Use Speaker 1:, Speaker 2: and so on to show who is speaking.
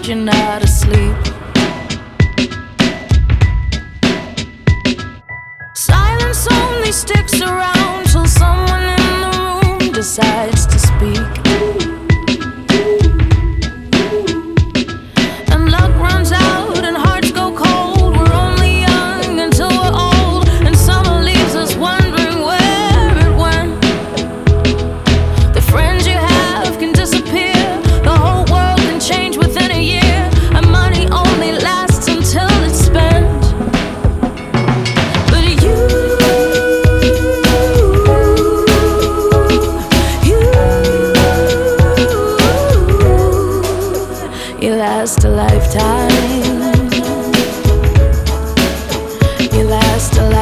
Speaker 1: you're not asleep. Silence only sticks around till someone in the room decides to speak. And luck runs out and hearts go cold. We're only young until we're old, and summer leaves us wondering where it went. The friends you have can disappear, the whole world can change within a year, and money only lasts until it's spent. But you last a lifetime.